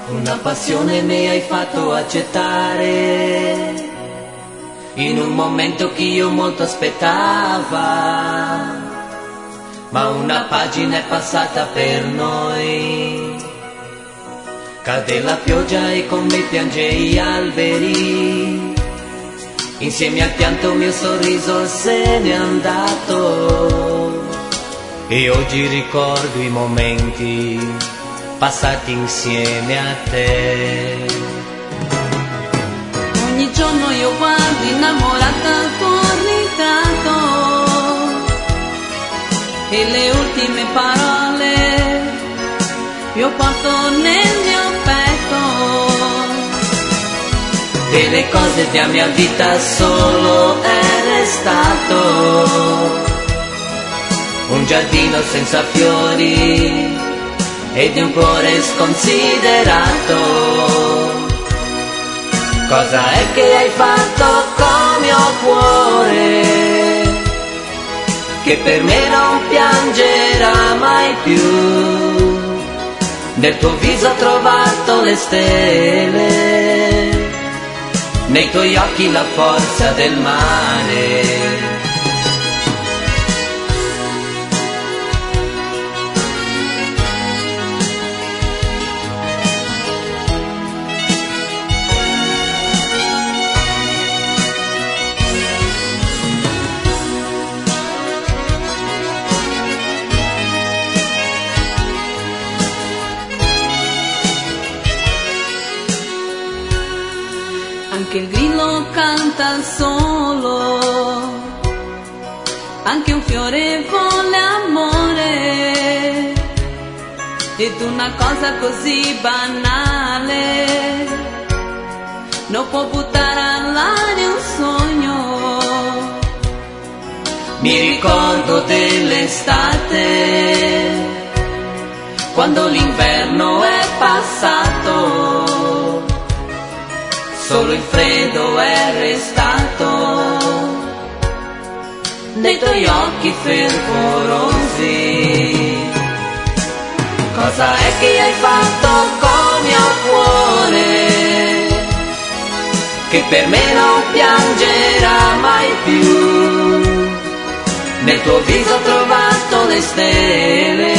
Una passione mi hai fatto accettare in un momento che io molto aspettava, ma una pagina è passata per noi. Cade la pioggia e con me piange gli alberi, insieme al pianto mio sorriso se n'è andato. E oggi ricordo i momenti passati insieme a te. Ogni giorno io guardo innamorata al tuo ritratto e le ultime parole io porto nel mio petto. Delle cose della mia vita solo è restato un giardino senza fiori ed un cuore sconsiderato. Cosa è che hai fatto con mio cuore, che per me non piangerà mai più? Nel tuo viso ho trovato le stelle, nei tuoi occhi la forza del mare. Anche il grillo canta al solo, anche un fiore vuole amore, ed una cosa così banale non può buttare all'aria un sogno. Mi ricordo dell'estate, quando l'inverno è passato, solo il freddo è restato nei tuoi occhi fervorosi. Cosa è che hai fatto con mio cuore, che per me non piangerà mai più? Nel tuo viso ho trovato le stelle,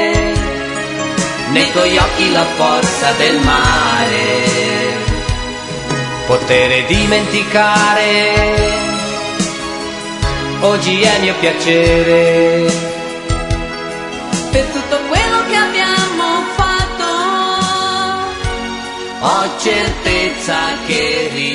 nei tuoi occhi la forza del mare. Poter dimenticare oggi è mio piacere, per tutto quello che abbiamo fatto ho certezza che